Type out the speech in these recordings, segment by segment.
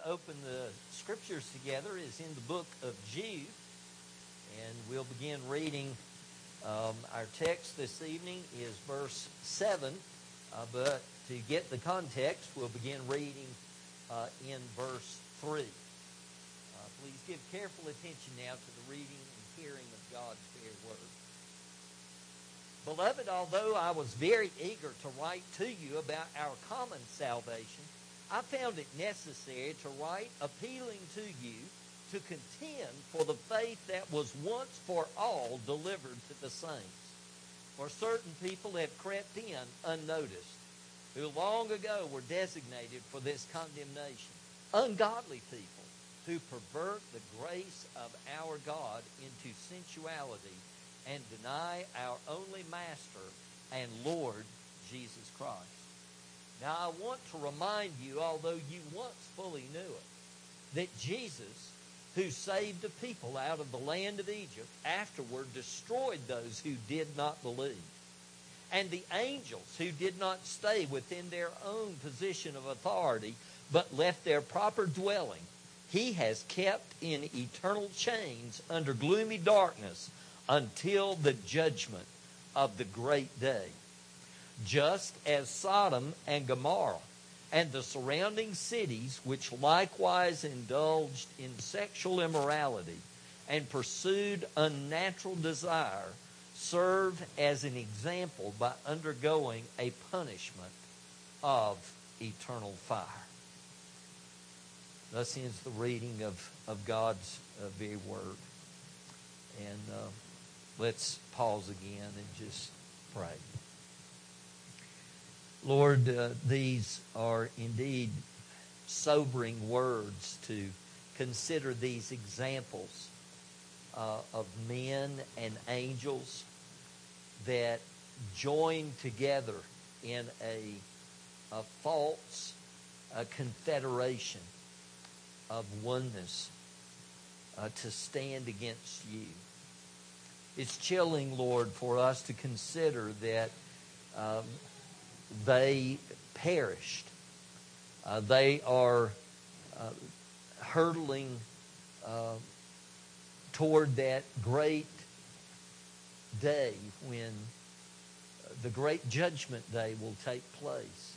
open the scriptures together is in the book of Jude, and we'll begin reading. Our text this evening is verse 7, but to get the context, we'll begin reading in verse 3. Please give careful attention now to the reading and hearing of God's fair word. Beloved, although I was very eager to write to you about our common salvation, I found it necessary to write appealing to you to contend for the faith that was once for all delivered to the saints. For certain people have crept in unnoticed, who long ago were designated for this condemnation, ungodly people who pervert the grace of our God into sensuality and deny our only Master and Lord Jesus Christ. Now I want to remind you, although you once fully knew it, that Jesus, who saved a people out of the land of Egypt, afterward destroyed those who did not believe. And the angels who did not stay within their own position of authority, but left their proper dwelling, he has kept in eternal chains under gloomy darkness until the judgment of the great day. Just as Sodom and Gomorrah and the surrounding cities, which likewise indulged in sexual immorality and pursued unnatural desire, serve as an example by undergoing a punishment of eternal fire. Thus ends the reading of God's very word. And let's pause again and just pray. Lord, these are indeed sobering words to consider these examples of men and angels that join together in a false confederation of oneness to stand against you. It's chilling, Lord, for us to consider that they perished. They are hurtling toward that great day when the great judgment day will take place.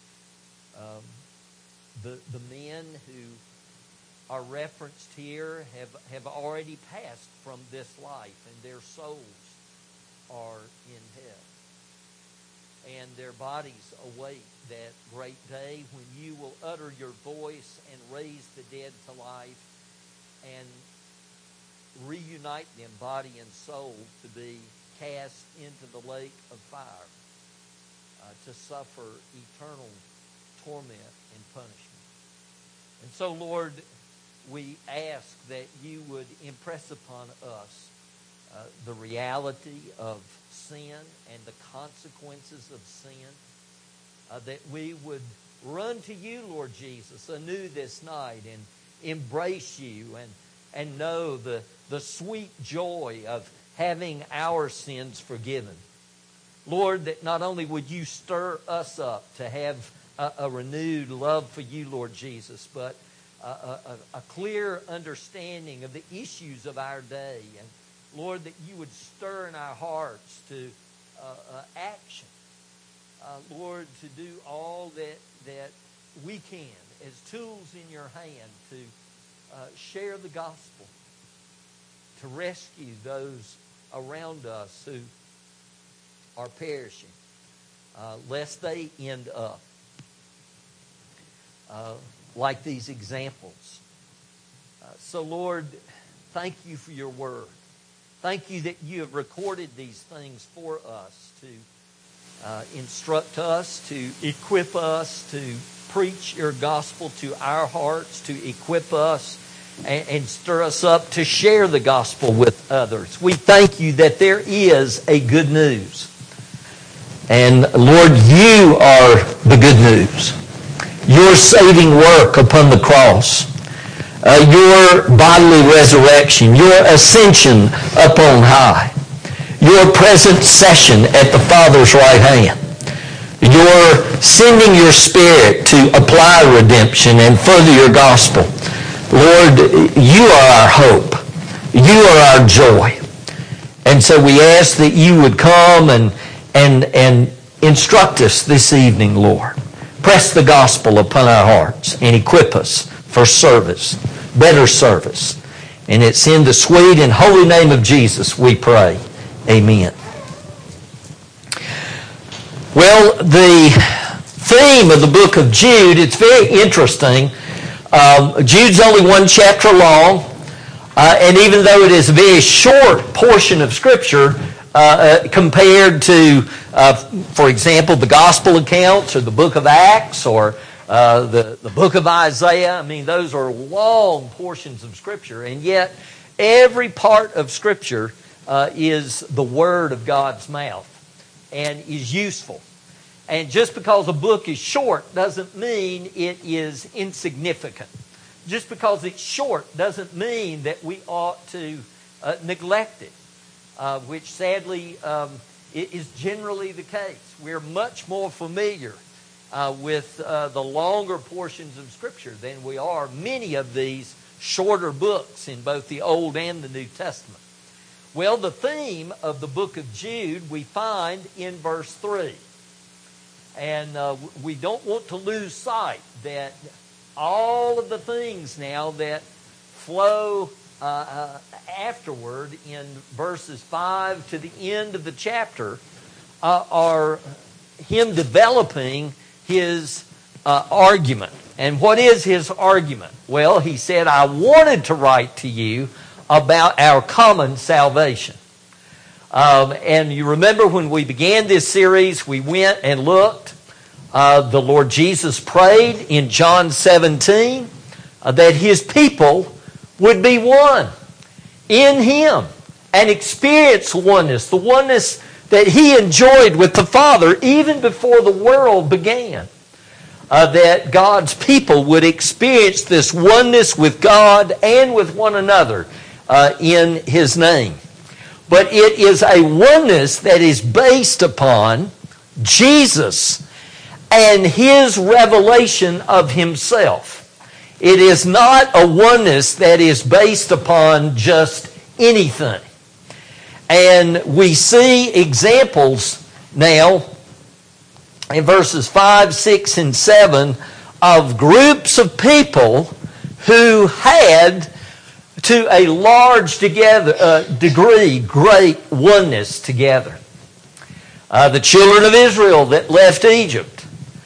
The men who are referenced here have already passed from this life, and their souls are in hell. And their bodies await that great day when you will utter your voice and raise the dead to life and reunite them, body and soul, to be cast into the lake of fire, to suffer eternal torment and punishment. And so, Lord, we ask that you would impress upon us the reality of sin and the consequences of sin, that we would run to you, Lord Jesus, anew this night and embrace you and know the sweet joy of having our sins forgiven. Lord, that not only would you stir us up to have a renewed love for you, Lord Jesus, but a clear understanding of the issues of our day. And Lord, that you would stir in our hearts to action. Lord, to do all that we can as tools in your hand to share the gospel, to rescue those around us who are perishing, lest they end up like these examples. So, Lord, thank you for your word. Thank you that you have recorded these things for us to instruct us, to equip us, to preach your gospel to our hearts, to equip us and stir us up to share the gospel with others. We thank you that there is a good news. And Lord, you are the good news. Your saving work upon the cross, your bodily resurrection, your ascension up on high, your present session at the Father's right hand. You're sending your Spirit to apply redemption and further your gospel. Lord, you are our hope. You are our joy. And so we ask that you would come and instruct us this evening, Lord. Press the gospel upon our hearts and equip us for service, better service. And it's in the sweet and holy name of Jesus we pray. Amen. Well, the theme of the book of Jude, it's very interesting. Jude's only one chapter long, and even though it is a very short portion of Scripture compared to, for example, the Gospel accounts or the book of Acts or the book of Isaiah, I mean, those are long portions of Scripture, and yet every part of Scripture is the Word of God's mouth and is useful. And just because a book is short doesn't mean it is insignificant. Just because it's short doesn't mean that we ought to neglect it, which sadly is generally the case. We're much more familiar with the longer portions of Scripture than we are many of these shorter books in both the Old and the New Testament. Well, the theme of the book of Jude we find in verse 3. And we don't want to lose sight that all of the things now that flow afterward in verses 5 to the end of the chapter are him developing his argument. And what is his argument? Well, he said, I wanted to write to you about our common salvation. And you remember when we began this series, we went and looked. The Lord Jesus prayed in John 17 that his people would be one in him and experience oneness, the oneness that he enjoyed with the Father even before the world began. That God's people would experience this oneness with God and with one another in his name. But it is a oneness that is based upon Jesus and his revelation of himself. It is not a oneness that is based upon just anything. And we see examples now in verses 5, 6, and 7 of groups of people who had, to a large degree, great oneness together. The children of Israel that left Egypt,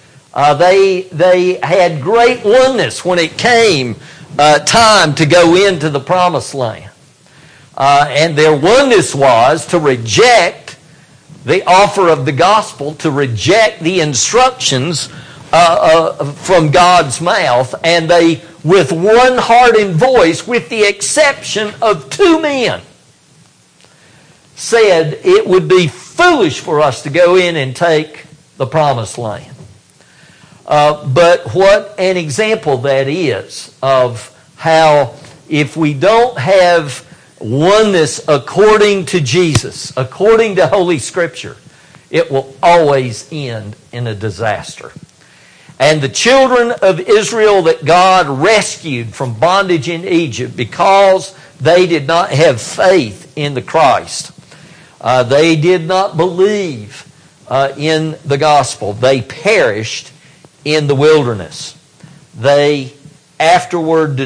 they had great oneness when it came time to go into the promised land. And their oneness was to reject the offer of the gospel, to reject the instructions from God's mouth, and they, with one heart and voice, with the exception of two men, said it would be foolish for us to go in and take the promised land. But what an example that is of how if we don't have oneness according to Jesus, according to Holy Scripture, it will always end in a disaster. And the children of Israel that God rescued from bondage in Egypt because they did not have faith in the Christ. They did not believe in the gospel. They perished in the wilderness. They afterward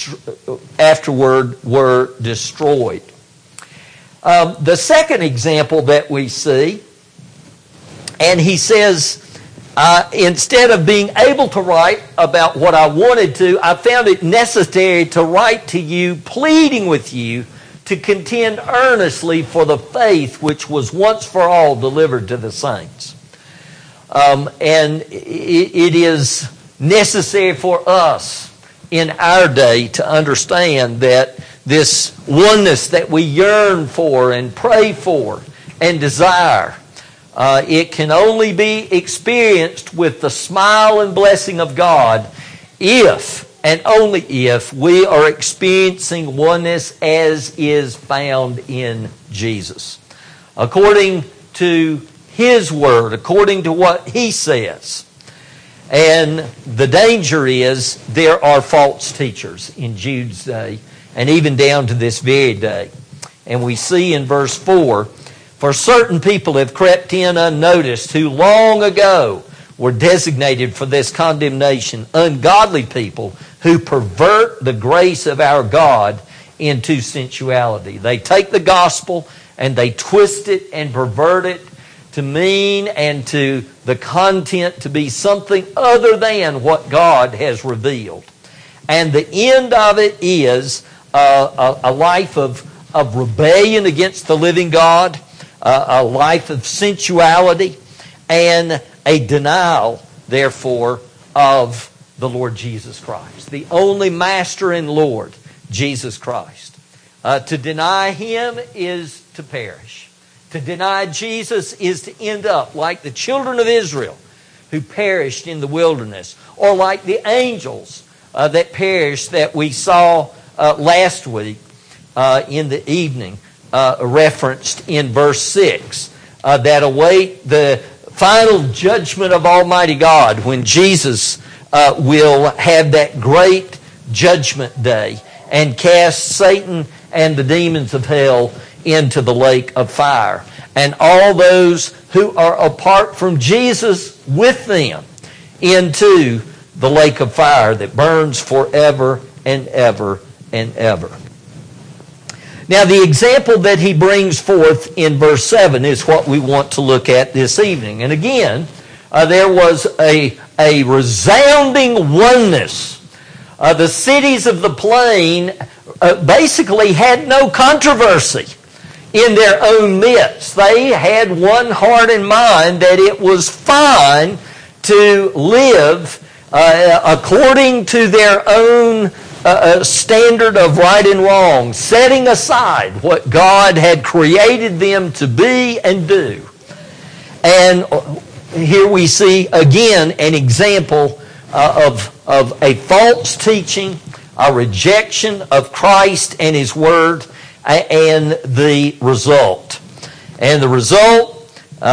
were destroyed. The second example that we see, and he says, instead of being able to write about what I wanted to, I found it necessary to write to you, pleading with you to contend earnestly for the faith which was once for all delivered to the saints. And it is necessary for us in our day to understand that this oneness that we yearn for and pray for and desire, it can only be experienced with the smile and blessing of God if and only if we are experiencing oneness as is found in Jesus. According to His Word, according to what He says. And the danger is there are false teachers in Jude's day, and even down to this very day. And we see in verse 4, for certain people have crept in unnoticed, who long ago were designated for this condemnation, ungodly people who pervert the grace of our God into sensuality. They take the gospel and they twist it and pervert it to mean and to the content to be something other than what God has revealed. And the end of it is a life of rebellion against the living God, a life of sensuality, and a denial, therefore, of the Lord Jesus Christ, the only Master and Lord, Jesus Christ. To deny Him is to perish. To deny Jesus is to end up like the children of Israel who perished in the wilderness, or like the angels that perished that we saw last week in the evening, referenced in verse 6, that await the final judgment of Almighty God when Jesus will have that great judgment day and cast Satan and the demons of hell into the lake of fire. And all those who are apart from Jesus with them into the lake of fire that burns forever and ever and ever. Now, the example that he brings forth in verse 7 is what we want to look at this evening. And again, there was a resounding oneness. The cities of the plain basically had no controversy in their own midst. They had one heart and mind that it was fine to live according to their own standard of right and wrong, setting aside what God had created them to be and do. And here we see again an example of a false teaching, a rejection of Christ and His Word, and the result. And the result,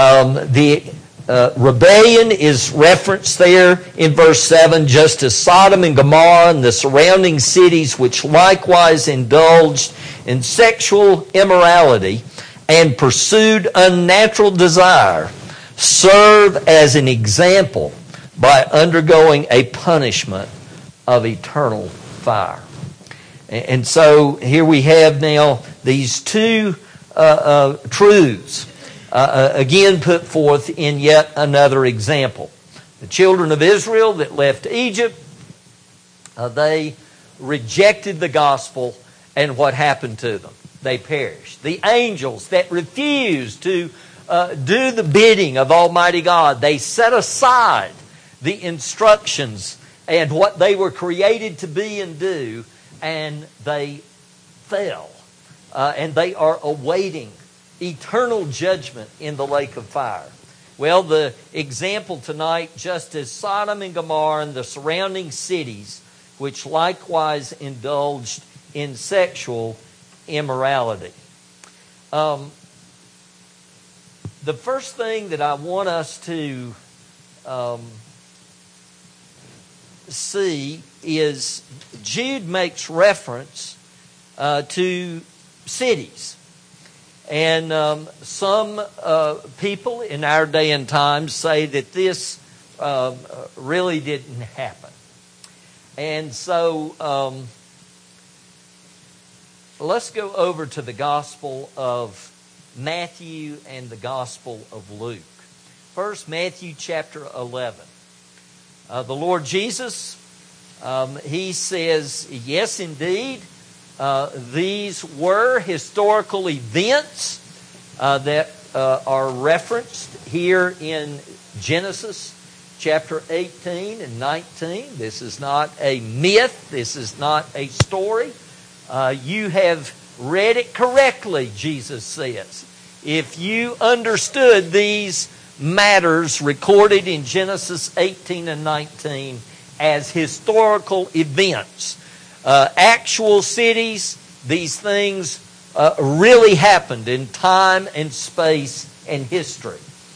rebellion is referenced there in verse 7, just as Sodom and Gomorrah and the surrounding cities, which likewise indulged in sexual immorality and pursued unnatural desire, serve as an example by undergoing a punishment of eternal fire. And so here we have now these two truths again put forth in yet another example. The children of Israel that left Egypt, they rejected the gospel, and what happened to them? They perished. The angels that refused to do the bidding of Almighty God, they set aside the instructions and what they were created to be and do, and they fell. And they are awaiting eternal judgment in the lake of fire. Well, the example tonight, just as Sodom and Gomorrah and the surrounding cities, which likewise indulged in sexual immorality. The first thing that I want us to see is Jude makes reference to cities. And some people in our day and time say that this really didn't happen. And so let's go over to the Gospel of Matthew and the Gospel of Luke. First, Matthew chapter 11. The Lord Jesus, He says, yes, indeed, these were historical events that are referenced here in Genesis chapter 18 and 19. This is not a myth. This is not a story. You have read it correctly, Jesus says. If you understood these matters recorded in Genesis 18 and 19 as historical events, actual cities, these things really happened in time and space and history.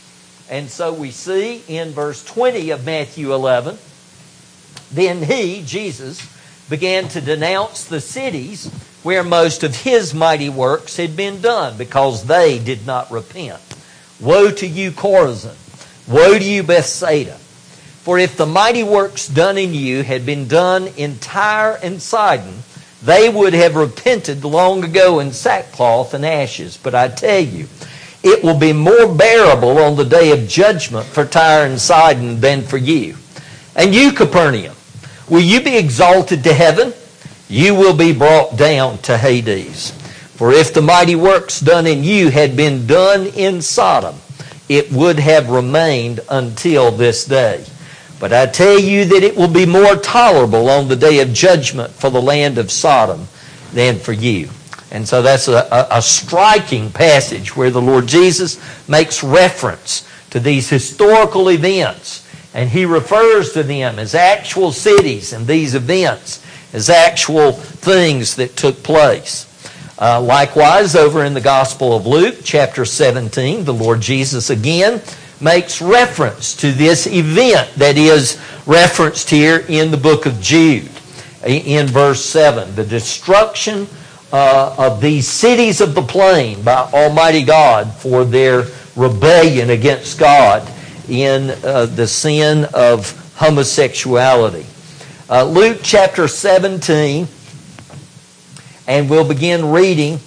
And so we see in verse 20 of Matthew 11, then he, Jesus, began to denounce the cities where most of his mighty works had been done, because they did not repent. Woe to you, Chorazin! Woe to you, Bethsaida! For if the mighty works done in you had been done in Tyre and Sidon, they would have repented long ago in sackcloth and ashes. But I tell you, it will be more bearable on the day of judgment for Tyre and Sidon than for you. And you, Capernaum, will you be exalted to heaven? You will be brought down to Hades. For if the mighty works done in you had been done in Sodom, it would have remained until this day. But I tell you that it will be more tolerable on the day of judgment for the land of Sodom than for you. And so that's a striking passage where the Lord Jesus makes reference to these historical events. And he refers to them as actual cities and these events as actual things that took place. Likewise, over in the Gospel of Luke, chapter 17, the Lord Jesus again makes reference to this event that is referenced here in the book of Jude. In verse 7, the destruction of these cities of the plain by Almighty God for their rebellion against God in the sin of homosexuality. Luke chapter 17, and we'll begin reading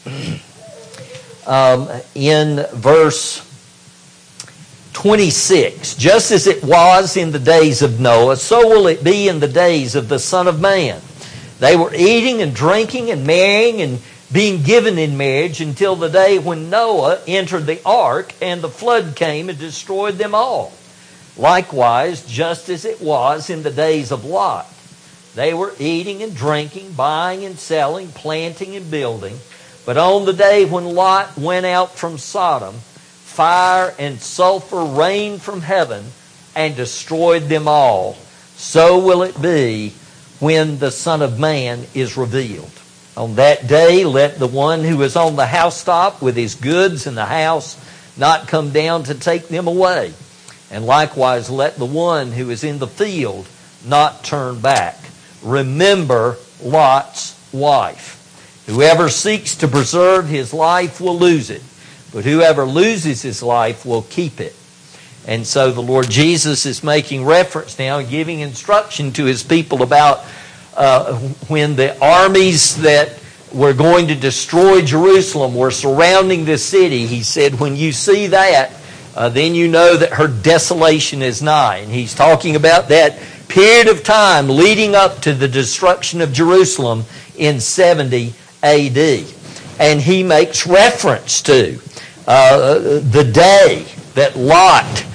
in verse 26. Just as it was in the days of Noah, so will it be in the days of the Son of Man. They were eating and drinking and marrying and being given in marriage until the day when Noah entered the ark and the flood came and destroyed them all. Likewise, just as it was in the days of Lot. They were eating and drinking, buying and selling, planting and building. But on the day when Lot went out from Sodom, fire and sulfur rained from heaven and destroyed them all. So will it be when the Son of Man is revealed. On that day, let the one who is on the housetop with his goods in the house not come down to take them away. And likewise, let the one who is in the field not turn back. Remember Lot's wife. Whoever seeks to preserve his life will lose it, but whoever loses his life will keep it. And so the Lord Jesus is making reference now, giving instruction to his people about when the armies that were going to destroy Jerusalem were surrounding this city. He said, when you see that, then you know that her desolation is nigh. And he's talking about that period of time leading up to the destruction of Jerusalem in 70 A.D. And he makes reference to the day that Lot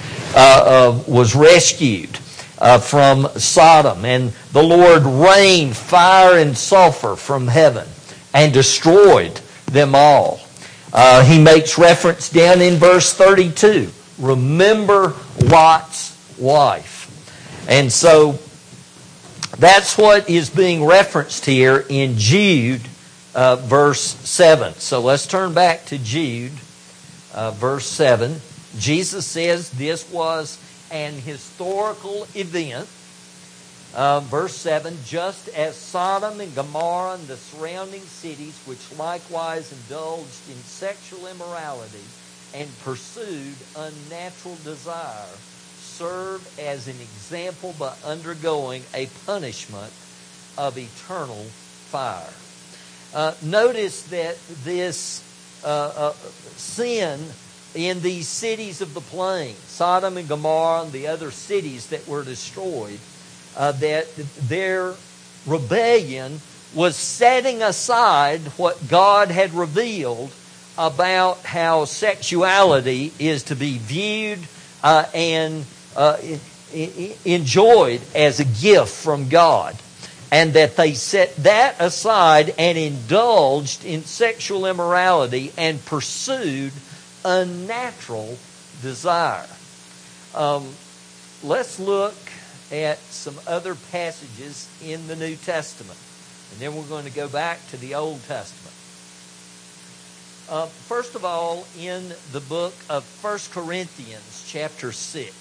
was rescued from Sodom, and the Lord rained fire and sulfur from heaven and destroyed them all. He makes reference down in verse 32. Remember Lot's wife. And so that's what is being referenced here in Jude verse 7. So let's turn back to Jude verse 7. Jesus says this was an historical event. Verse 7, just as Sodom and Gomorrah and the surrounding cities, which likewise indulged in sexual immorality and pursued unnatural desire, serve as an example by undergoing a punishment of eternal fire. Notice that this sin in these cities of the plain, Sodom and Gomorrah and the other cities that were destroyed, that their rebellion was setting aside what God had revealed about how sexuality is to be viewed and enjoyed as a gift from God. And that they set that aside and indulged in sexual immorality and pursued unnatural desire. Let's look at some other passages in the New Testament. And then we're going to go back to the Old Testament. First of all, in the book of 1 Corinthians chapter 6,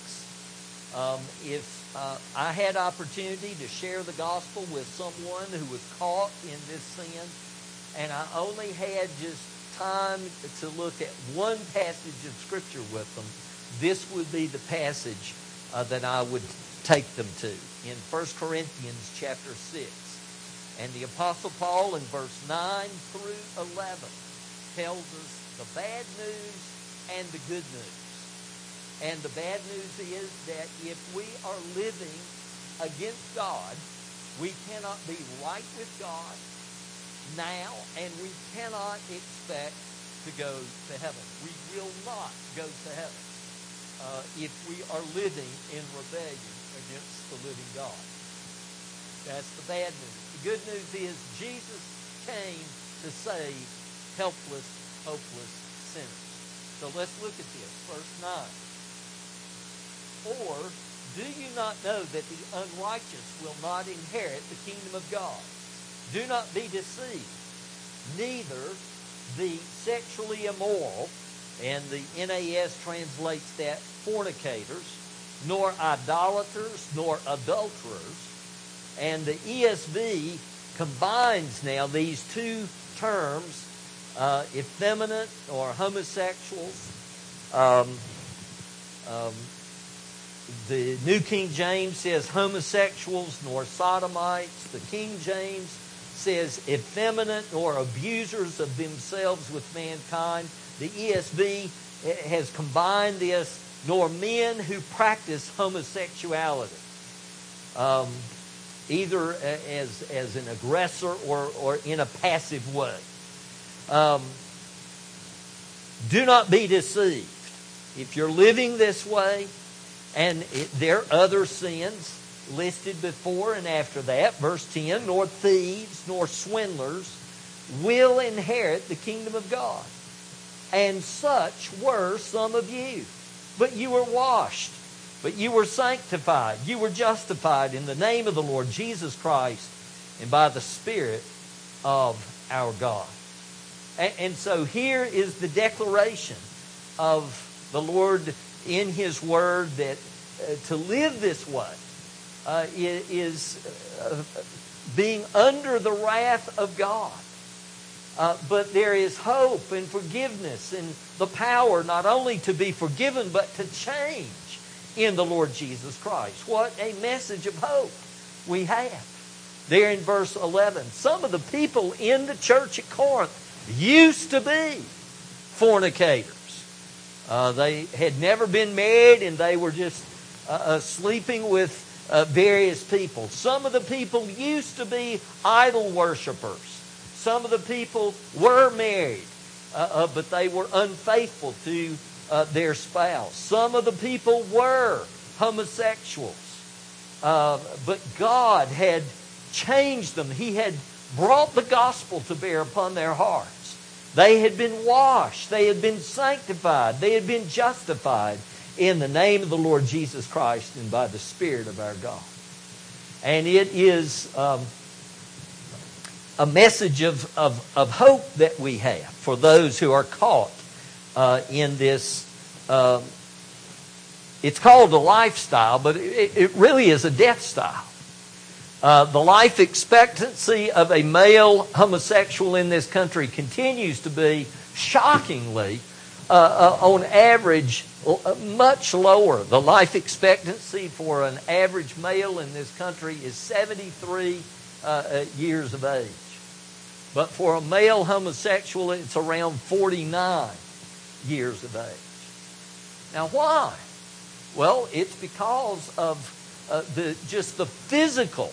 if I had opportunity to share the gospel with someone who was caught in this sin, and I only had just time to look at one passage of Scripture with them, this would be the passage that I would take them to in 1 Corinthians chapter 6. And the Apostle Paul in verse 9 through 11 tells us the bad news and the good news. And the bad news is that if we are living against God, we cannot be right with God now, and we cannot expect to go to heaven. We will not go to heaven if we are living in rebellion against the living God. That's the bad news. The good news is Jesus came to save helpless, hopeless sinners. So let's look at this, verse 9. Or do you not know that the unrighteous will not inherit the kingdom of God? Do not be deceived. Neither the sexually immoral, and the NAS translates that fornicators, nor idolaters, nor adulterers. And the ESV combines now these two terms, effeminate or homosexuals. The New King James says homosexuals nor sodomites. The King James says effeminate or abusers of themselves with mankind. The ESV has combined this, nor men who practice homosexuality, either as an aggressor or in a passive way. Do not be deceived. If you're living this way, and there are other sins listed before and after that, verse 10, nor thieves, nor swindlers will inherit the kingdom of God. And such were some of you. But you were washed, but you were sanctified, you were justified in the name of the Lord Jesus Christ and by the Spirit of our God. And so here is the declaration of the Lord in His Word that to live this way is being under the wrath of God. But there is hope and forgiveness and the power not only to be forgiven but to change in the Lord Jesus Christ. What a message of hope we have. There in verse 11, some of the people in the church at Corinth used to be fornicators. They had never been married and they were just sleeping with various people. Some of the people used to be idol worshipers. Some of the people were married, but they were unfaithful to their spouse. Some of the people were homosexuals. But God had changed them. He had brought the gospel to bear upon their hearts. They had been washed. They had been sanctified. They had been justified in the name of the Lord Jesus Christ and by the Spirit of our God. And it is a message of hope that we have for those who are caught in this. It's called a lifestyle, but it really is a death style. The life expectancy of a male homosexual in this country continues to be shockingly, on average, much lower. The life expectancy for an average male in this country is 73 years of age. But for a male homosexual, it's around 49 years of age. Now, why? Well, it's because of the physical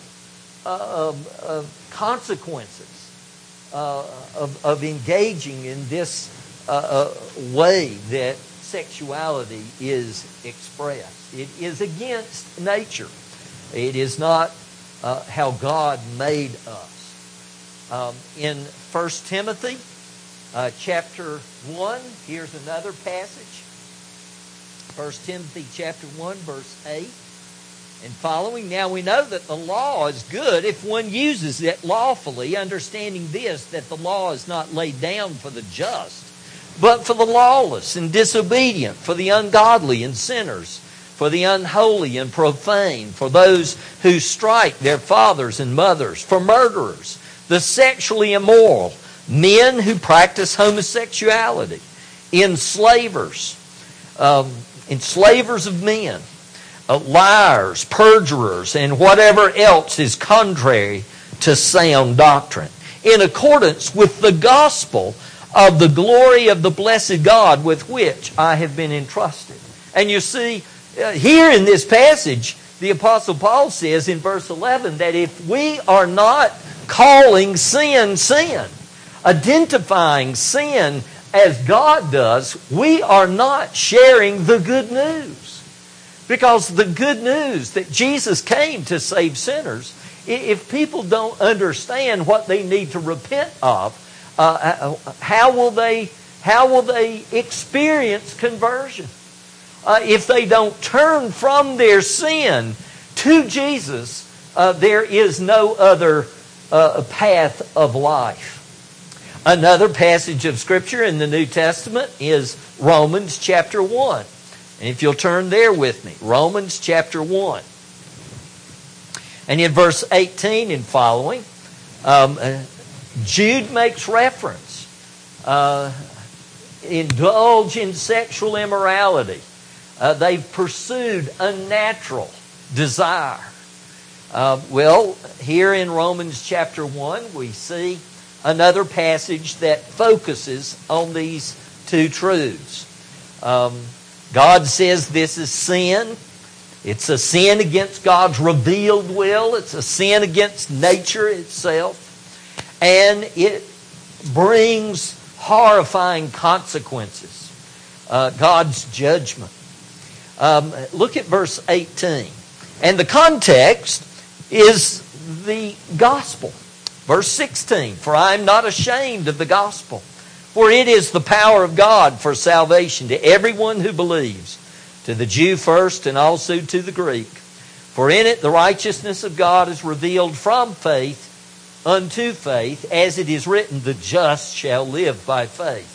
consequences of engaging in this way that sexuality is expressed. It is against nature. It is not how God made us. In 1 Timothy chapter 1, here's another passage. 1 Timothy chapter 1, verse 8 and following. Now we know that the law is good if one uses it lawfully, understanding this, that the law is not laid down for the just, but for the lawless and disobedient, for the ungodly and sinners, for the unholy and profane, for those who strike their fathers and mothers, for murderers, the sexually immoral, men who practice homosexuality, enslavers of men, liars, perjurers, and whatever else is contrary to sound doctrine, in accordance with the gospel of the glory of the blessed God with which I have been entrusted. And you see, here in this passage, the Apostle Paul says in verse 11 that if we are not calling sin, sin, identifying sin as God does, we are not sharing the good news. Because the good news that Jesus came to save sinners, if people don't understand what they need to repent of, how will they experience conversion? If they don't turn from their sin to Jesus, there is no other path of life. Another passage of Scripture in the New Testament is Romans chapter 1. And if you'll turn there with me, Romans chapter 1. And in verse 18 and following, Jude makes reference. Indulge in sexual immorality. They've pursued unnatural desire. Well, here in Romans chapter 1, we see another passage that focuses on these two truths. God says this is sin. It's a sin against God's revealed will. It's a sin against nature itself. And it brings horrifying consequences. God's judgment. Look at verse 18. And the context is the gospel. Verse 16. For I am not ashamed of the gospel, for it is the power of God for salvation to everyone who believes, to the Jew first and also to the Greek. For in it the righteousness of God is revealed from faith unto faith, as it is written, the just shall live by faith.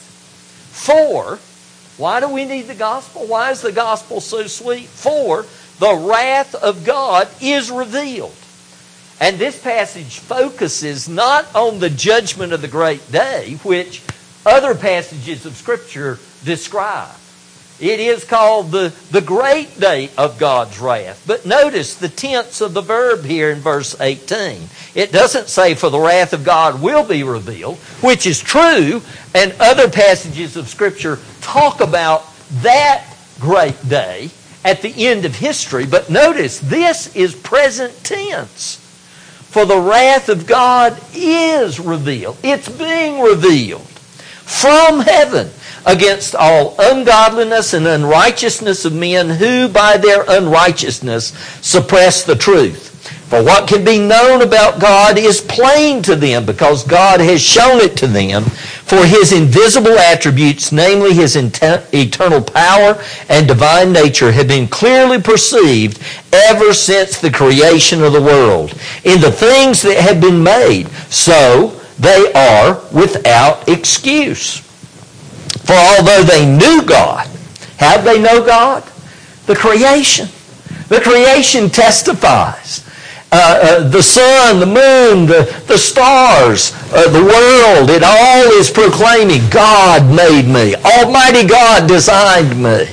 For, why do we need the gospel? Why is the gospel so sweet? For the wrath of God is revealed. And this passage focuses not on the judgment of the great day, which other passages of Scripture describe. It is called the great day of God's wrath. But notice the tense of the verb here in verse 18. It doesn't say for the wrath of God will be revealed, which is true, and other passages of Scripture talk about that great day at the end of history. But notice, this is present tense. For the wrath of God is revealed. It's being revealed from heaven against all ungodliness and unrighteousness of men who by their unrighteousness suppress the truth. For what can be known about God is plain to them, because God has shown it to them. For His invisible attributes, namely His eternal power and divine nature, have been clearly perceived ever since the creation of the world in the things that have been made. So they are without excuse. For although they knew God, how did they know God? The creation. The creation testifies. The sun, the moon, the stars, the world, it all is proclaiming, God made me. Almighty God designed me.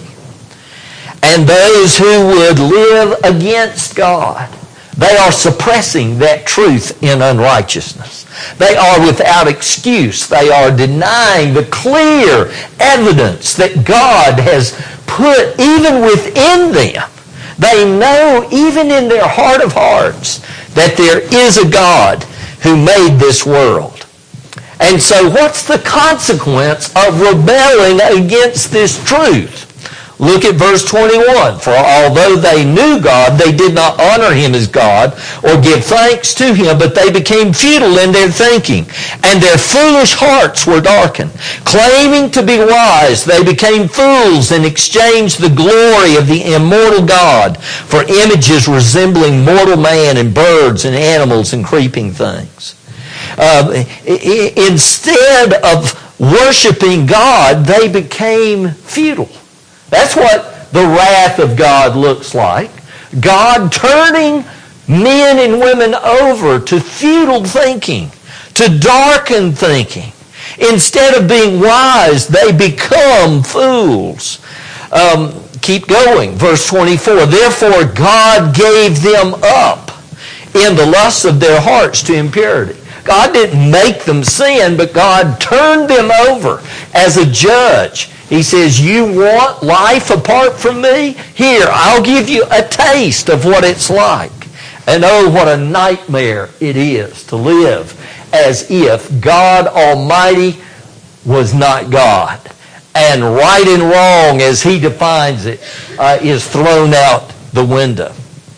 And those who would live against God, they are suppressing that truth in unrighteousness. They are without excuse. They are denying the clear evidence that God has put even within them. They know even in their heart of hearts that there is a God who made this world. And so what's the consequence of rebelling against this truth? Look at verse 21. For although they knew God, they did not honor Him as God or give thanks to Him, but they became futile in their thinking, and their foolish hearts were darkened. Claiming to be wise, they became fools and exchanged the glory of the immortal God for images resembling mortal man and birds and animals and creeping things. Instead of worshiping God, they became futile. That's what the wrath of God looks like. God turning men and women over to futile thinking, to darkened thinking. Instead of being wise, they become fools. Keep going. Verse 24. Therefore God gave them up in the lusts of their hearts to impurity. God didn't make them sin, but God turned them over as a judge. He says, you want life apart from me? Here, I'll give you a taste of what it's like. And oh, what a nightmare it is to live as if God Almighty was not God. And right and wrong, as He defines it, is thrown out the window.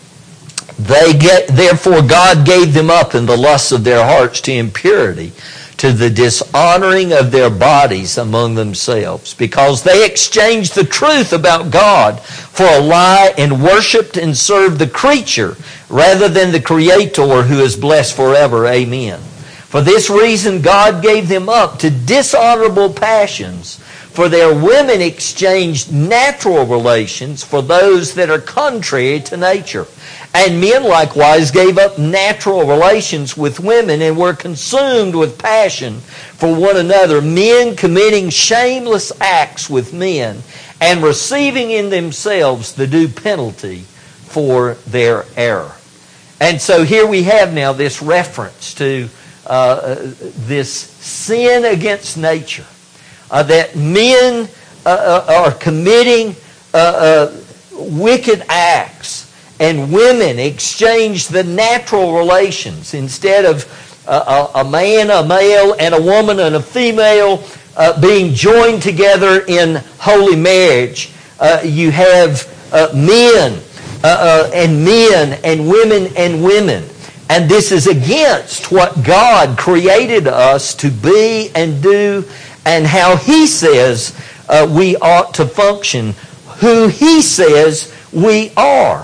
Therefore God gave them up in the lusts of their hearts to impurity, to the dishonoring of their bodies among themselves, because they exchanged the truth about God for a lie and worshipped and served the creature rather than the Creator, who is blessed forever. Amen. For this reason God gave them up to dishonorable passions, for their women exchanged natural relations for those that are contrary to nature. And men likewise gave up natural relations with women and were consumed with passion for one another, men committing shameless acts with men and receiving in themselves the due penalty for their error. And so here we have now this reference to this sin against nature, that men are committing wicked acts, and women exchange the natural relations. Instead of a man, a male, and a woman and a female being joined together in holy marriage, you have men and women and women. And this is against what God created us to be and do, and how He says we ought to function, who He says we are.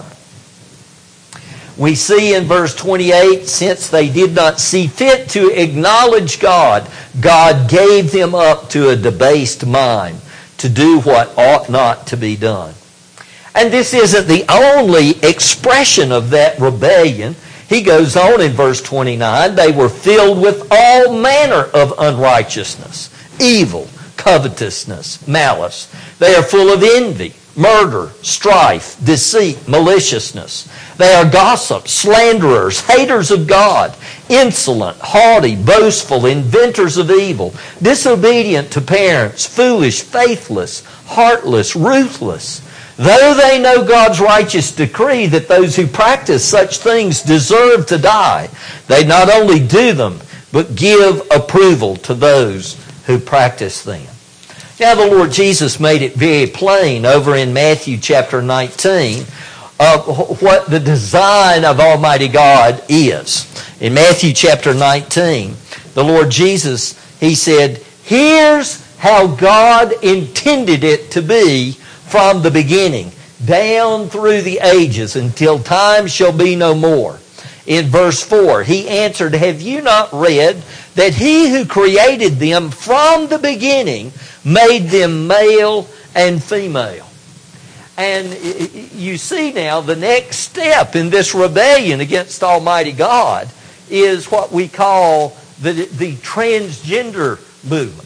We see in verse 28, since they did not see fit to acknowledge God, God gave them up to a debased mind to do what ought not to be done. And this isn't the only expression of that rebellion. He goes on in verse 29, they were filled with all manner of unrighteousness, evil, covetousness, malice. They are full of envy, murder, strife, deceit, maliciousness. They are gossips, slanderers, haters of God, insolent, haughty, boastful, inventors of evil, disobedient to parents, foolish, faithless, heartless, ruthless. Though they know God's righteous decree that those who practice such things deserve to die, they not only do them, but give approval to those who practice them. Now the Lord Jesus made it very plain over in Matthew chapter 19 of what the design of Almighty God is. In Matthew chapter 19, the Lord Jesus, He said, here's how God intended it to be from the beginning, down through the ages, until time shall be no more. In verse 4, He answered, have you not read that He who created them from the beginning made them male and female? And you see now the next step in this rebellion against Almighty God is what we call the transgender movement.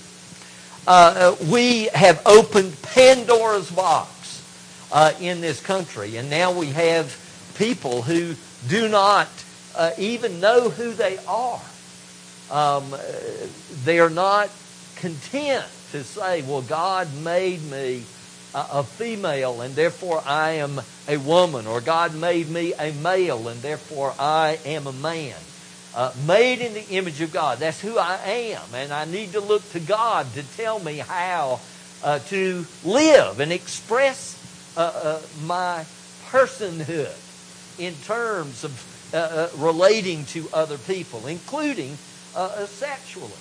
We have opened Pandora's box in this country, and now we have people who do not even know who they are. They are not content to say, well, God made me a female and therefore I am a woman, or God made me a male and therefore I am a man. Made in the image of God. That's who I am, and I need to look to God to tell me how to live and express my personhood in terms of relating to other people, including sexually.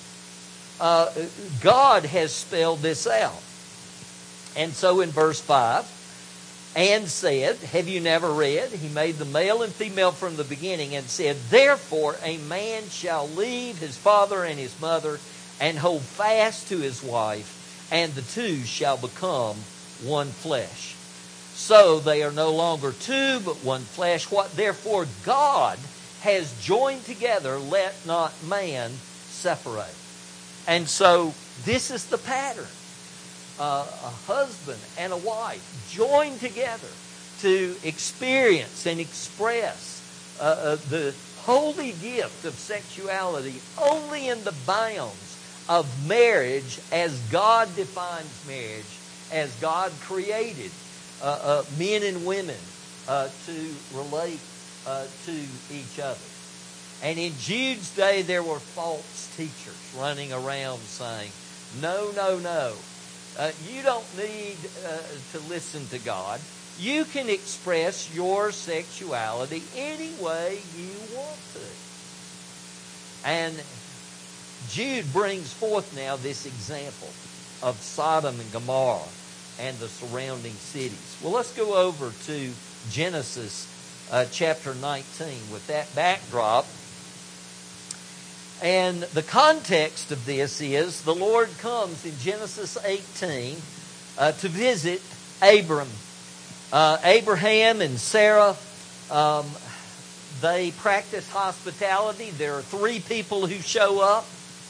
God has spelled this out. And so in verse 5, and said, have you never read? He made the male and female from the beginning, and said, therefore a man shall leave his father and his mother and hold fast to his wife, and the two shall become one flesh. So they are no longer two, but one flesh. What therefore God has joined together, let not man separate. And so this is the pattern. A husband and a wife joined together to experience and express the holy gift of sexuality only in the bounds of marriage as God defines marriage, as God created men and women to relate to each other. And in Jude's day, there were false teachers running around saying, no, no, no. You don't need to listen to God. You can express your sexuality any way you want to. And Jude brings forth now this example of Sodom and Gomorrah and the surrounding cities. Well, let's go over to Genesis chapter 19 with that backdrop. And the context of this is the Lord comes in Genesis 18 to visit Abram. Abraham and Sarah, they practice hospitality. There are 3 people who show up.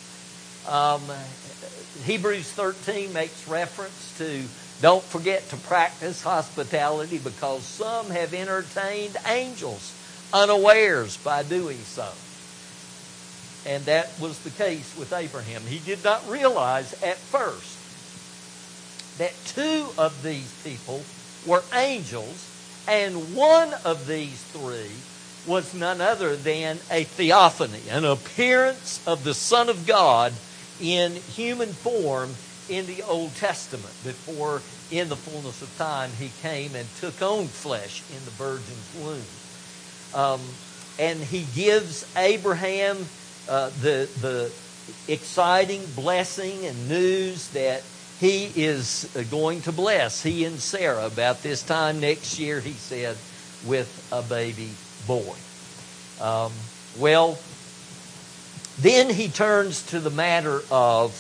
Hebrews 13 makes reference to don't forget to practice hospitality because some have entertained angels unawares by doing so. And that was the case with Abraham. He did not realize at first that 2 of these people were angels, and one of these 3 was none other than a theophany, an appearance of the Son of God in human form in the Old Testament, before in the fullness of time he came and took on flesh in the virgin's womb. And he gives Abraham the exciting blessing and news that he is going to bless, he and Sarah, about this time next year, he said, with a baby boy. Well, then he turns to the matter of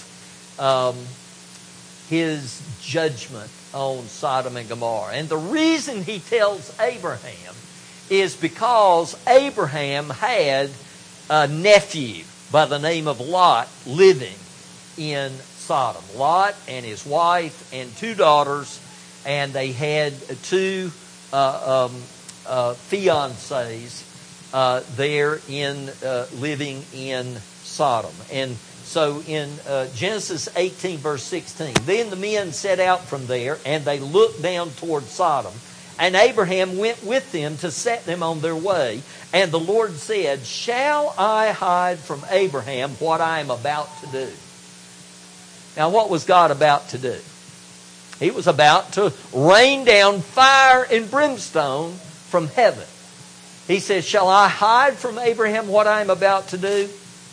his judgment on Sodom and Gomorrah. And the reason he tells Abraham is because Abraham had a nephew by the name of Lot living in Sodom. Lot and his wife and 2 daughters, and they had 2 fiancés there in living in Sodom. And so in Genesis 18 verse 16, then the men set out from there, and they looked down toward Sodom. And Abraham went with them to set them on their way. And the Lord said, shall I hide from Abraham what I am about to do? Now, what was God about to do? He was about to rain down fire and brimstone from heaven. He says, shall I hide from Abraham what I am about to do?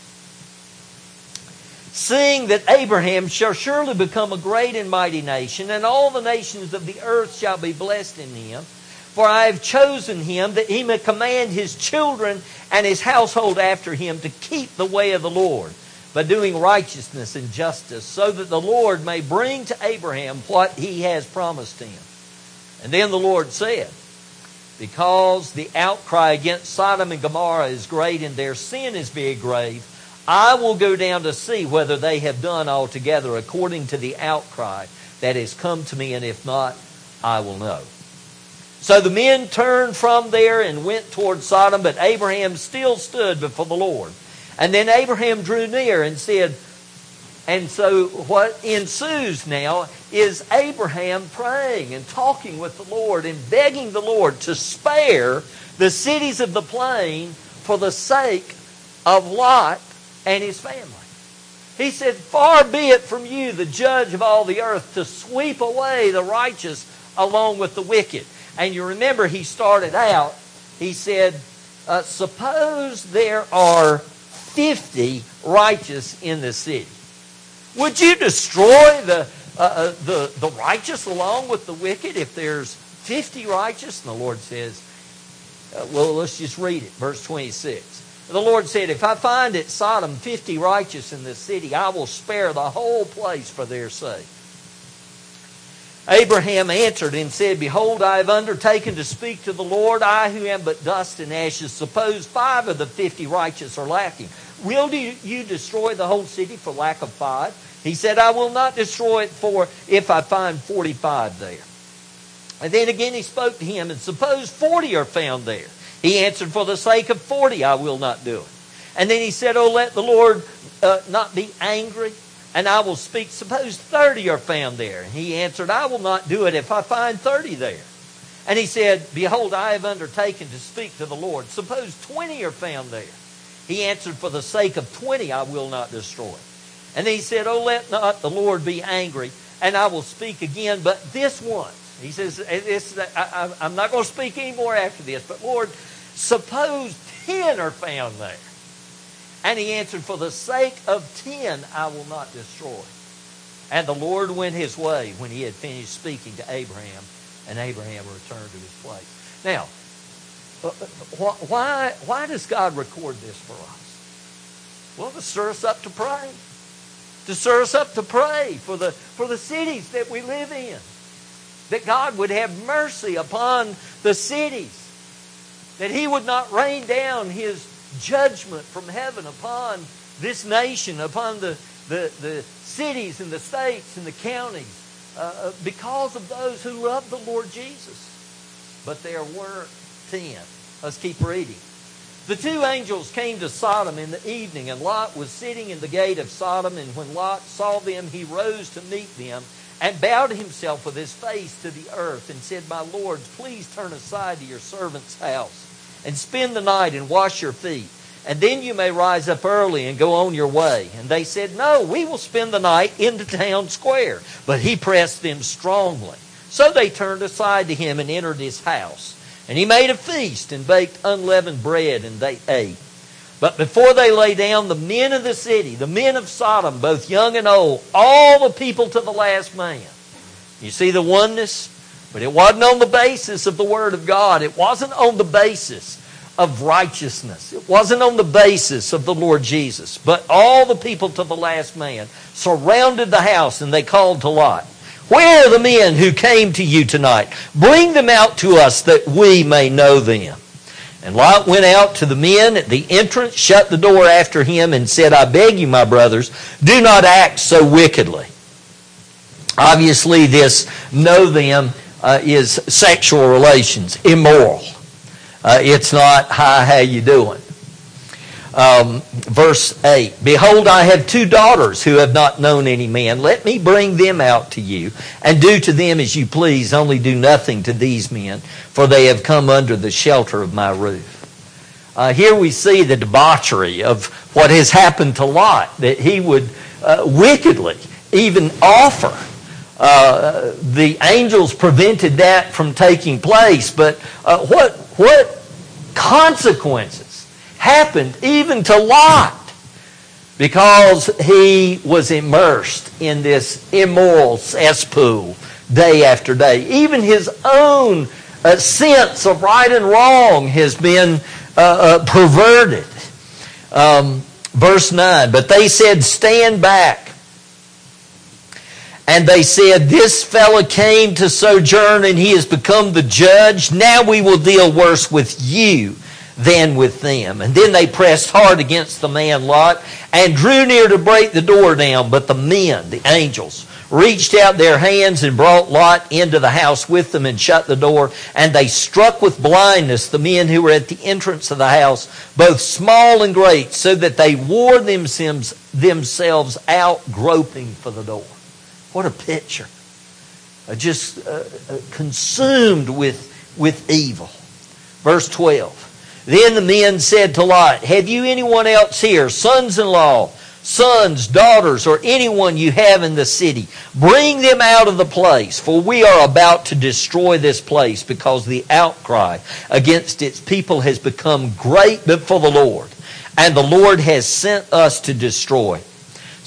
Seeing that Abraham shall surely become a great and mighty nation, and all the nations of the earth shall be blessed in him. For I have chosen him that he may command his children and his household after him to keep the way of the Lord, by doing righteousness and justice, so that the Lord may bring to Abraham what he has promised him. And then the Lord said, because the outcry against Sodom and Gomorrah is great and their sin is very grave, I will go down to see whether they have done altogether according to the outcry that has come to me, and if not, I will know. So the men turned from there and went toward Sodom, but Abraham still stood before the Lord. And then Abraham drew near and said, and so what ensues now is Abraham praying and talking with the Lord and begging the Lord to spare the cities of the plain for the sake of Lot and his family. He said, far be it from you, the judge of all the earth, to sweep away the righteous along with the wicked. And you remember he started out, he said, suppose there are 50 righteous in the city. Would you destroy the righteous along with the wicked if there's 50 righteous? And the Lord says, well, let's just read it. Verse 26. The Lord said, if I find at Sodom 50 righteous in this city, I will spare the whole place for their sake. Abraham answered and said, behold, I have undertaken to speak to the Lord, I who am but dust and ashes. Suppose 5 of the 50 righteous are lacking. Will you destroy the whole city for lack of 5? He said, I will not destroy it if I find 45 there. And then again he spoke to him, and suppose 40 are found there. He answered, for the sake of 40 I will not do it. And then he said, oh, let the Lord not be angry, and I will speak. Suppose 30 are found there. And he answered, I will not do it if I find 30 there. And he said, behold, I have undertaken to speak to the Lord. Suppose 20 are found there. He answered, for the sake of 20 I will not destroy it. And then he said, oh, let not the Lord be angry, and I will speak again, but this once. He says, I'm not going to speak anymore after this, but Lord, suppose 10 are found there. And he answered, for the sake of 10 I will not destroy. And the Lord went his way when he had finished speaking to Abraham, and Abraham returned to his place. Now, why does God record this for us? Well, to stir us up to pray. To stir us up to pray for the cities that we live in. That God would have mercy upon the cities. That he would not rain down his judgment from heaven upon this nation, upon the cities and the states and the counties, because of those who love the Lord Jesus. But there weren't 10. Let's keep reading. The 2 angels came to Sodom in the evening, and Lot was sitting in the gate of Sodom, and when Lot saw them, he rose to meet them, and bowed himself with his face to the earth, and said, my lords, please turn aside to your servant's house, and spend the night and wash your feet, and then you may rise up early and go on your way. And they said, no, we will spend the night in the town square. But he pressed them strongly. So they turned aside to him and entered his house. And he made a feast and baked unleavened bread, and they ate. But before they lay down, the men of the city, the men of Sodom, both young and old, all the people to the last man. You see the oneness? But it wasn't on the basis of the Word of God. It wasn't on the basis of righteousness. It wasn't on the basis of the Lord Jesus. But all the people to the last man surrounded the house, and they called to Lot, where are the men who came to you tonight? Bring them out to us that we may know them. And Lot went out to the men at the entrance, shut the door after him, and said, I beg you, my brothers, do not act so wickedly. Obviously, this know them is sexual relations, immoral. It's not, hi, how you doing? Verse 8, behold, I have 2 daughters who have not known any man. Let me bring them out to you, and do to them as you please. Only do nothing to these men, for they have come under the shelter of my roof. Here we see the debauchery of what has happened to Lot, that he would wickedly even offer. The angels prevented that from taking place, but what consequences happened even to Lot because he was immersed in this immoral cesspool day after day. Even his own sense of right and wrong has been perverted. Verse 9, but they said, stand back. And they said, this fellow came to sojourn and he has become the judge. Now we will deal worse with you than with them. And then they pressed hard against the man Lot and drew near to break the door down. But the men, the angels, reached out their hands and brought Lot into the house with them and shut the door. And they struck with blindness the men who were at the entrance of the house, both small and great, so that they wore themselves out groping for the door. What a picture. Just consumed with evil. Verse 12. Then the men said to Lot, have you anyone else here, sons-in-law, sons, daughters, or anyone you have in the city? Bring them out of the place, for we are about to destroy this place, because the outcry against its people has become great before the Lord, and the Lord has sent us to destroy.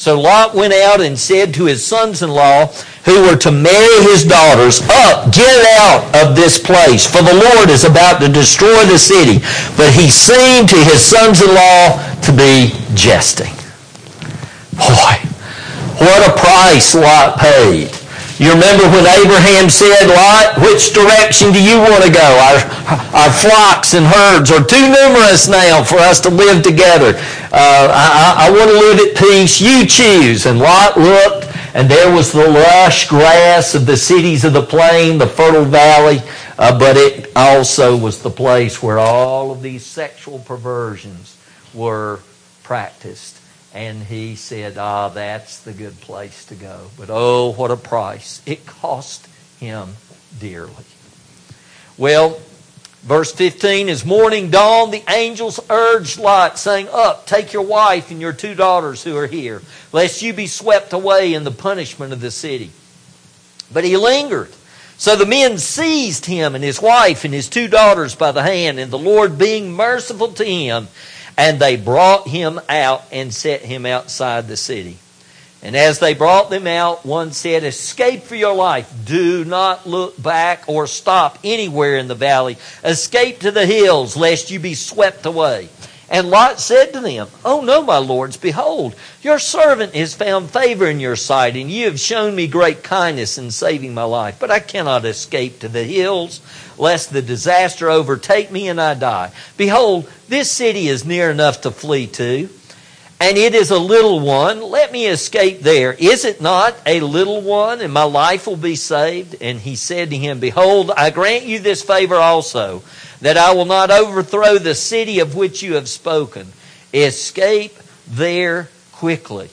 So Lot went out and said to his sons-in-law, who were to marry his daughters, "Up, get out of this place, for the Lord is about to destroy the city." But he seemed to his sons-in-law to be jesting. Boy, what a price Lot paid. You remember when Abraham said, "Lot, which direction do you want to go? Our flocks and herds are too numerous now for us to live together. I want to live at peace. You choose." And Lot looked, and there was the lush grass of the cities of the plain, the fertile valley, but it also was the place where all of these sexual perversions were practiced. And he said, that's the good place to go. But oh, what a price. It cost him dearly. Well, verse 15, as morning dawned, the angels urged Lot, saying, "Up, take your wife and your 2 daughters who are here, lest you be swept away in the punishment of the city." But he lingered. So the men seized him and his wife and his 2 daughters by the hand, and the Lord being merciful to him, and they brought him out and set him outside the city. And as they brought them out, one said, "Escape for your life. Do not look back or stop anywhere in the valley. Escape to the hills, lest you be swept away." And Lot said to them, "Oh no, my lords, behold, your servant has found favor in your sight, and you have shown me great kindness in saving my life. But I cannot escape to the hills, lest the disaster overtake me and I die. Behold, this city is near enough to flee to, and it is a little one. Let me escape there. Is it not a little one, and my life will be saved?" And he said to him, "Behold, I grant you this favor also, that I will not overthrow the city of which you have spoken. Escape there quickly.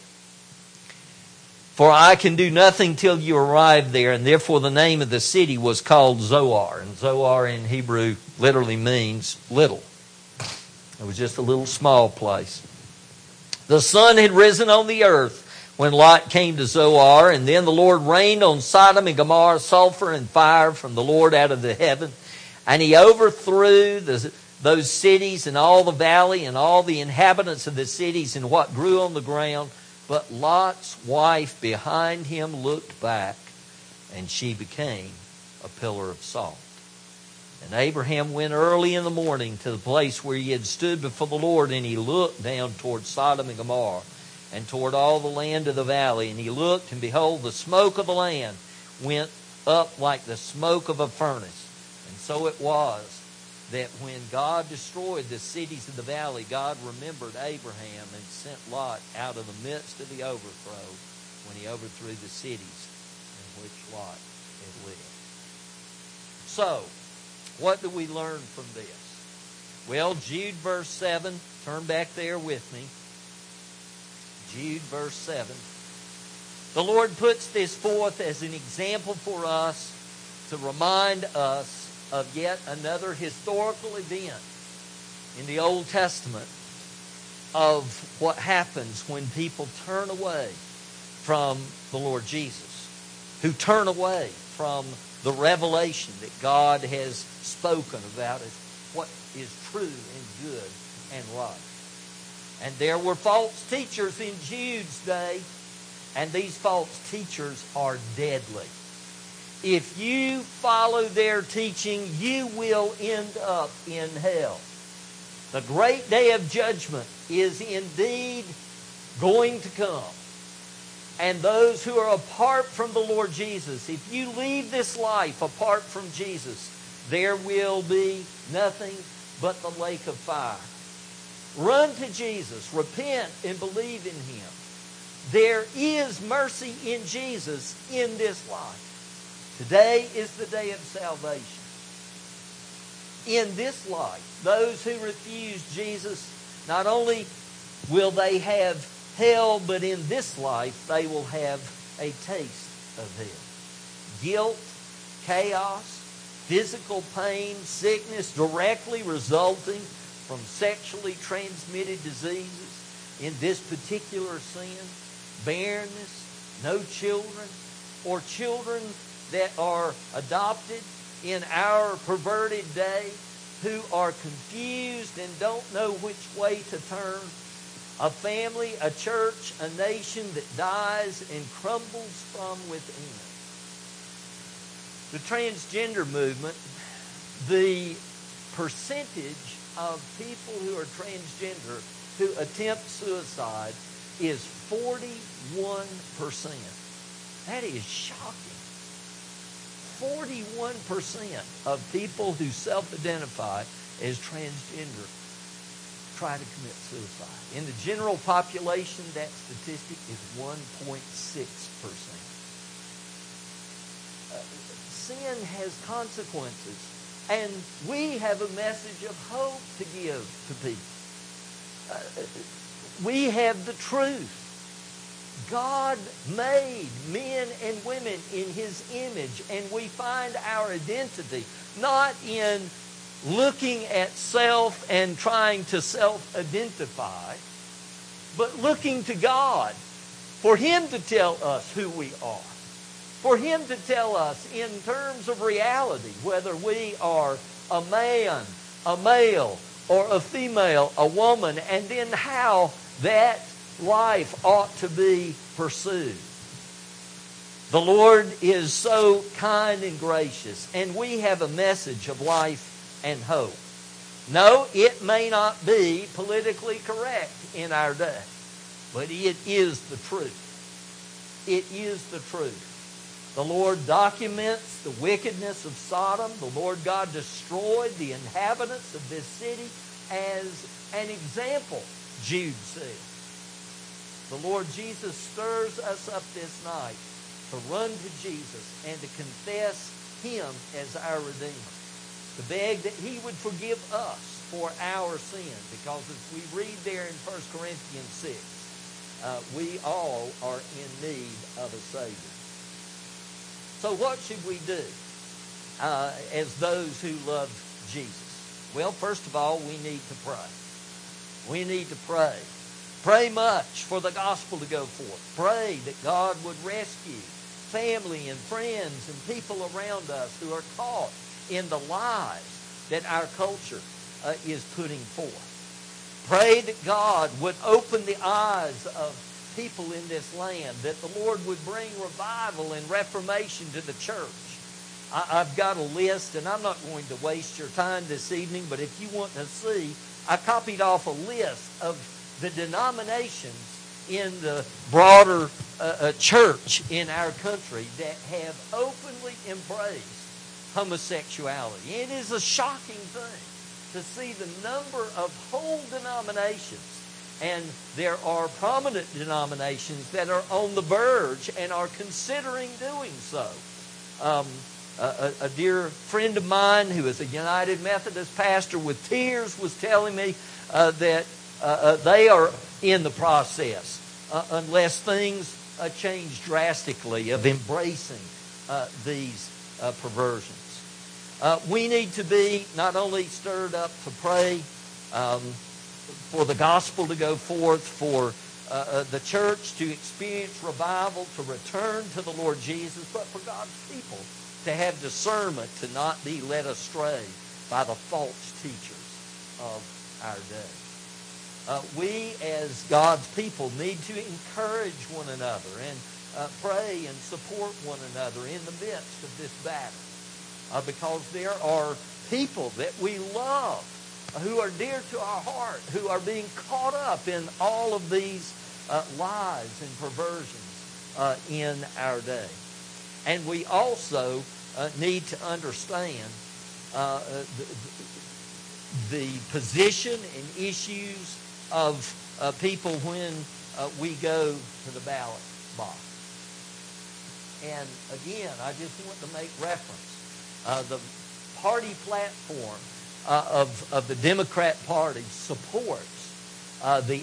For I can do nothing till you arrive there." And therefore the name of the city was called Zoar. And Zoar in Hebrew literally means little. It was just a little small place. The sun had risen on the earth when Lot came to Zoar, and then the Lord rained on Sodom and Gomorrah sulfur and fire from the Lord out of the heaven. And he overthrew those cities and all the valley and all the inhabitants of the cities and what grew on the ground. But Lot's wife behind him looked back, and she became a pillar of salt. And Abraham went early in the morning to the place where he had stood before the Lord, and he looked down toward Sodom and Gomorrah and toward all the land of the valley. And he looked, and behold, the smoke of the land went up like the smoke of a furnace. And so it was that when God destroyed the cities of the valley, God remembered Abraham and sent Lot out of the midst of the overthrow when he overthrew the cities in which Lot had lived. So, what do we learn from this? Well, Jude verse 7, turn back there with me. Jude verse 7. The Lord puts this forth as an example for us to remind us of yet another historical event in the Old Testament of what happens when people turn away from the Lord Jesus, who turn away from the revelation that God has spoken about as what is true and good and right. And there were false teachers in Jude's day, and these false teachers are deadly. If you follow their teaching, you will end up in hell. The great day of judgment is indeed going to come. And those who are apart from the Lord Jesus, if you leave this life apart from Jesus, there will be nothing but the lake of fire. Run to Jesus, repent, and believe in Him. There is mercy in Jesus in this life. Today is the day of salvation. In this life, those who refuse Jesus, not only will they have hell, but in this life they will have a taste of hell. Guilt, chaos, physical pain, sickness directly resulting from sexually transmitted diseases in this particular sin, barrenness, no children, or children that are adopted in our perverted day who are confused and don't know which way to turn. A family, a church, a nation that dies and crumbles from within. The transgender movement, the percentage of people who are transgender who attempt suicide is 41%. That is shocking. 41% of people who self-identify as transgender try to commit suicide. In the general population, that statistic is 1.6%. Sin has consequences, and we have a message of hope to give to people. We have the truth. God made men and women in His image, and we find our identity not in looking at self and trying to self-identify, but looking to God for Him to tell us who we are. For Him to tell us in terms of reality whether we are a man, a male, or a female, a woman, and then how that life ought to be pursued. The Lord is so kind and gracious, and we have a message of life and hope. No, it may not be politically correct in our day, but it is the truth. It is the truth. The Lord documents the wickedness of Sodom. The Lord God destroyed the inhabitants of this city as an example, Jude said. The Lord Jesus stirs us up this night to run to Jesus and to confess Him as our Redeemer. To beg that He would forgive us for our sin. Because as we read there in 1 Corinthians 6, we all are in need of a Savior. So what should we do as those who love Jesus? Well, first of all, we need to pray. We need to pray. Pray much for the gospel to go forth. Pray that God would rescue family and friends and people around us who are caught in the lies that our culture is putting forth. Pray that God would open the eyes of people in this land, that the Lord would bring revival and reformation to the church. I've got a list, and I'm not going to waste your time this evening, but if you want to see, I copied off a list of the denominations in the broader church in our country that have openly embraced homosexuality. It is a shocking thing to see the number of whole denominations, and there are prominent denominations that are on the verge and are considering doing so. A dear friend of mine who is a United Methodist pastor with tears was telling me that they are in the process, unless things change drastically, of embracing these perversions. We need to be not only stirred up to pray for the gospel to go forth, for the church to experience revival, to return to the Lord Jesus, but for God's people to have discernment, to not be led astray by the false teachers of our day. We as God's people need to encourage one another and pray and support one another in the midst of this battle. Because there are people that we love who are dear to our heart, who are being caught up in all of these lies and perversions in our day. And we also need to understand the position and issues of people when we go to the ballot box. And again, I just want to make reference. The party platform of the Democrat Party supports the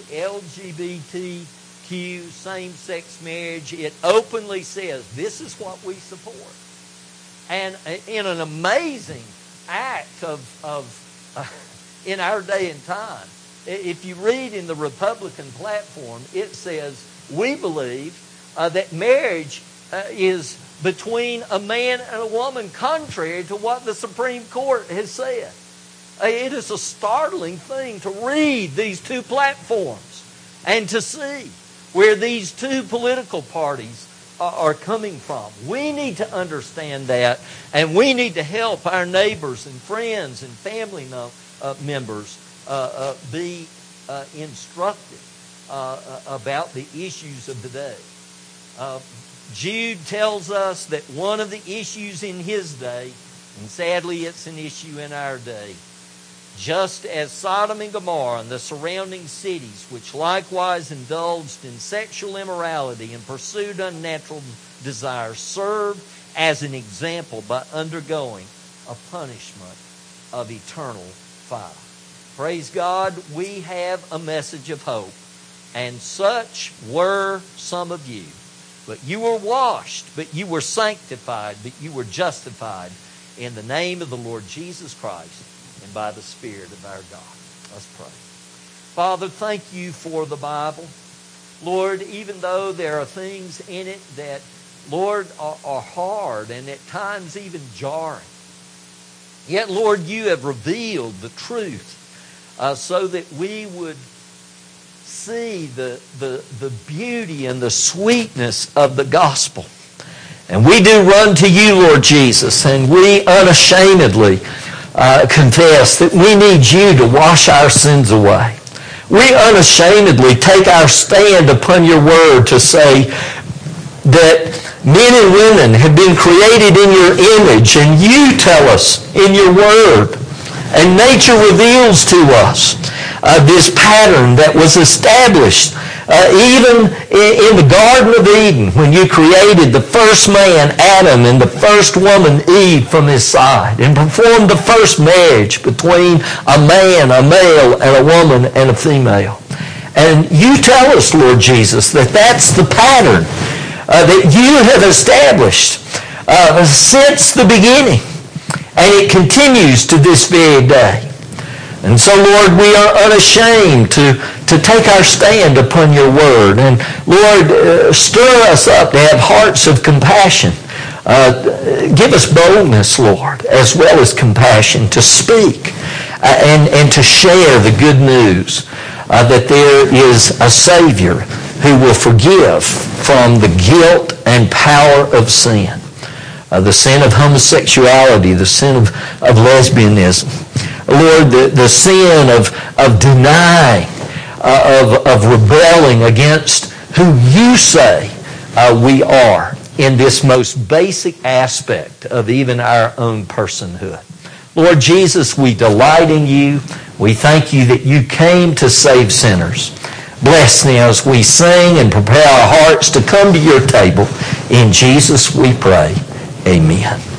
LGBTQ same-sex marriage. It openly says this is what we support. And in an amazing act of in our day and time, if you read in the Republican platform, it says we believe that marriage is between a man and a woman, contrary to what the Supreme Court has said. It is a startling thing to read these two platforms and to see where these two political parties are coming from. We need to understand that, and we need to help our neighbors and friends and family members be instructed about the issues of the day. Jude tells us that one of the issues in his day, and sadly it's an issue in our day, just as Sodom and Gomorrah and the surrounding cities, which likewise indulged in sexual immorality and pursued unnatural desires, served as an example by undergoing a punishment of eternal fire. Praise God, we have a message of hope, and such were some of you. But you were washed, but you were sanctified, but you were justified in the name of the Lord Jesus Christ and by the Spirit of our God. Let's pray. Father, thank you for the Bible. Lord, even though there are things in it that, Lord, are hard and at times even jarring, yet, Lord, you have revealed the truth so that we would see the beauty and the sweetness of the gospel. And we do run to you, Lord Jesus, and we unashamedly confess that we need you to wash our sins away. We unashamedly take our stand upon your word to say that men and women have been created in your image, and you tell us in your word, and nature reveals to us this pattern that was established even in the Garden of Eden when you created the first man, Adam, and the first woman, Eve, from his side, and performed the first marriage between a man, a male, and a woman, and a female. And you tell us, Lord Jesus, that that's the pattern that you have established since the beginning, and it continues to this very day. And so, Lord, we are unashamed to take our stand upon your word. And, Lord, stir us up to have hearts of compassion. Give us boldness, Lord, as well as compassion to speak and to share the good news that there is a Savior who will forgive from the guilt and power of sin. The sin of homosexuality, the sin of lesbianism. Lord, the sin of denying, of rebelling against who you say we are in this most basic aspect of even our own personhood. Lord Jesus, we delight in you. We thank you that you came to save sinners. Bless now as we sing and prepare our hearts to come to your table. In Jesus we pray. Amen.